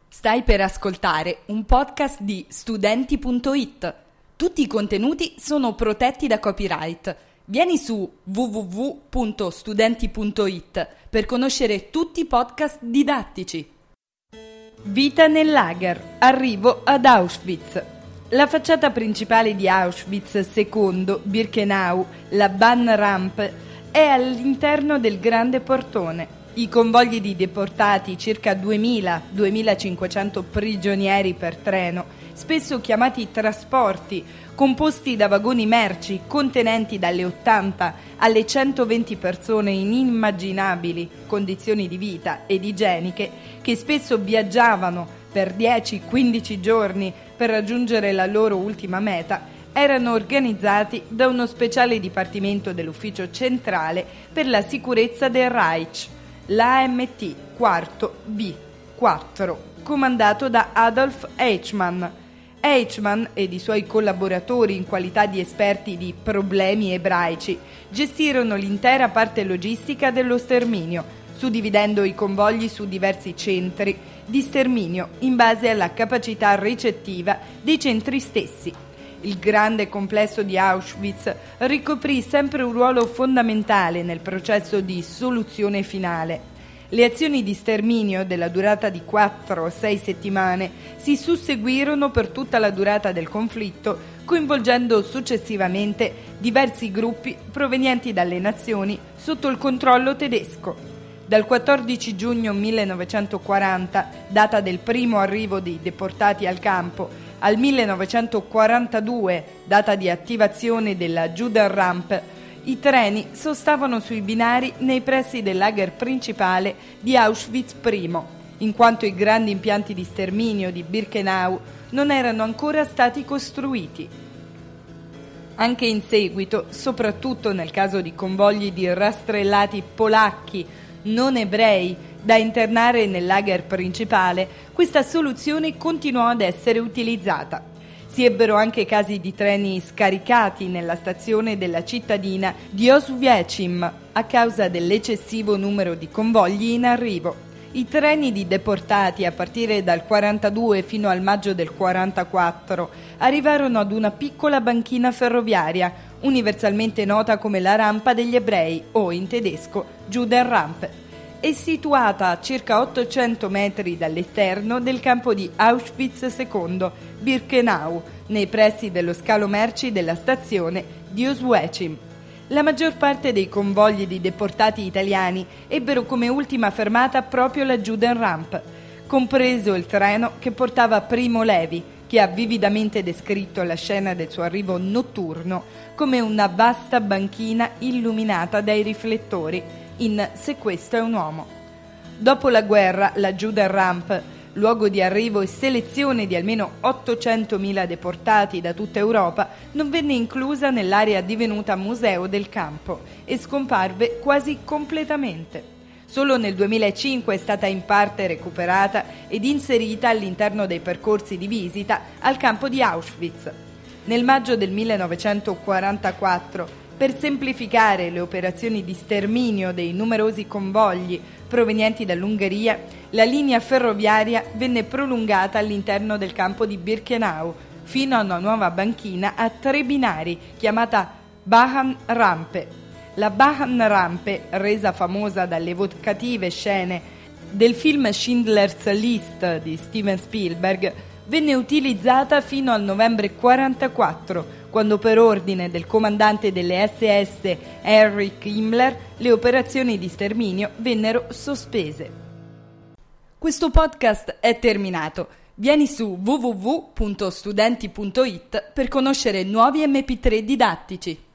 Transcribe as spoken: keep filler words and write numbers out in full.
Stai per ascoltare un podcast di studenti punto it. Tutti i contenuti sono protetti da copyright. Vieni su w w w punto studenti punto it per conoscere tutti i podcast didattici. Vita nel lager. Arrivo ad Auschwitz. La facciata principale di Auschwitz secondo Birkenau, la Bahnrampe, è all'interno del grande portone. I convogli di deportati, circa duemila duemilacinquecento prigionieri per treno, spesso chiamati trasporti, composti da vagoni merci contenenti dalle ottanta alle centoventi persone in inimmaginabili condizioni di vita ed igieniche, che spesso viaggiavano per dieci quindici giorni per raggiungere la loro ultima meta, erano organizzati da uno speciale dipartimento dell'Ufficio Centrale per la Sicurezza del Reich, l'A M T quattro B quattro, comandato da Adolf Eichmann. Eichmann ed i suoi collaboratori, in qualità di esperti di problemi ebraici, gestirono l'intera parte logistica dello sterminio, suddividendo i convogli su diversi centri di sterminio in base alla capacità ricettiva dei centri stessi. Il grande complesso di Auschwitz ricoprì sempre un ruolo fondamentale nel processo di soluzione finale. Le azioni di sterminio, della durata di quattro sei settimane, si susseguirono per tutta la durata del conflitto, coinvolgendo successivamente diversi gruppi provenienti dalle nazioni sotto il controllo tedesco. Dal quattordici giugno millenovecentoquaranta, data del primo arrivo dei deportati al campo, al millenovecentoquarantadue, data di attivazione della Judenrampe, i treni sostavano sui binari nei pressi del lager principale di Auschwitz I, in quanto i grandi impianti di sterminio di Birkenau non erano ancora stati costruiti. Anche in seguito, soprattutto nel caso di convogli di rastrellati polacchi non ebrei da internare nel lager principale, questa soluzione continuò ad essere utilizzata. Si ebbero anche casi di treni scaricati nella stazione della cittadina di Oswiecim a causa dell'eccessivo numero di convogli in arrivo. I treni di deportati a partire dal quarantadue fino al maggio del quarantaquattro arrivarono ad una piccola banchina ferroviaria, universalmente nota come la rampa degli ebrei o in tedesco Judenrampe. È situata a circa ottocento metri dall'esterno del campo di Auschwitz secondo Birkenau, nei pressi dello scalo merci della stazione di Oswiecim. La maggior parte dei convogli di deportati italiani ebbero come ultima fermata proprio la Judenrampe, compreso il treno che portava Primo Levi, che ha vividamente descritto la scena del suo arrivo notturno come una vasta banchina illuminata dai riflettori in Se questo è un uomo. Dopo la guerra, la Judenrampe, luogo di arrivo e selezione di almeno ottocentomila deportati da tutta Europa, non venne inclusa nell'area divenuta museo del campo e scomparve quasi completamente. Solo nel duemilacinque è stata in parte recuperata ed inserita all'interno dei percorsi di visita al campo di Auschwitz. Nel maggio del millenovecentoquarantaquattro, per semplificare le operazioni di sterminio dei numerosi convogli provenienti dall'Ungheria, la linea ferroviaria venne prolungata all'interno del campo di Birkenau fino a una nuova banchina a tre binari chiamata Bahnrampe. La Bahnrampe, resa famosa dalle evocative scene del film Schindler's List di Steven Spielberg, venne utilizzata fino al novembre quarantaquattro, quando per ordine del comandante delle S S Heinrich Himmler le operazioni di sterminio vennero sospese. Questo podcast è terminato. Vieni su w w w punto studenti punto it per conoscere nuovi emme pi tre didattici.